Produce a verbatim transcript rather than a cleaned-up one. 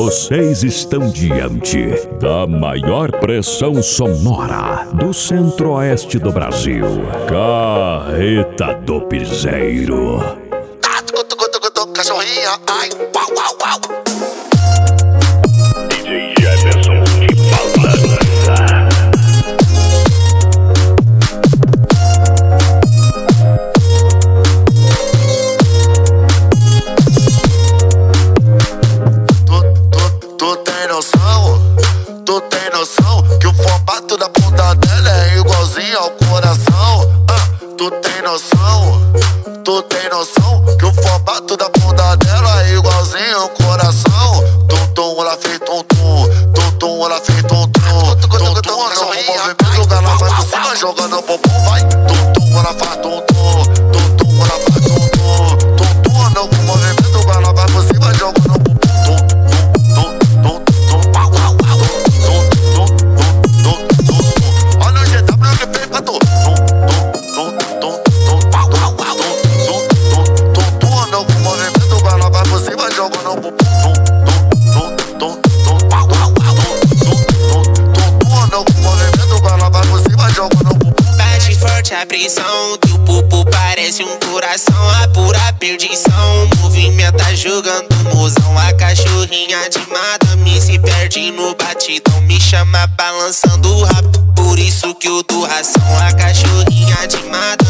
Vocês estão diante da maior pressão sonora do centro-oeste do Brasil. Carreta do Piseiro. Cachorrinha, ai, uau, uau, uau. D J Jefferson de Balança. Tu tem noção, tu tem noção que o formato da bunda dela é igualzinho ao coração. Ah, tu tem noção, tu tem noção que o formato da bunda dela é igualzinho ao coração. Tum tum, ela fez tum tum, tum tum, ela fez tum tum, tum tum, no movimento ela vai por cima jogando bumbum, vai. Tum tum, ela faz tum tum, tum tum, ela faz tum tum, tum tum, no movimento ela vai por cima jogando bumbum. Bate forte a pressão, teu pupo parece um coração, a pura perdição. Movimenta jogando mozão, a cachorrinha de madame se perde no batidão, me chama balançando o rabo, por isso que eu dou ração. A cachorrinha de madame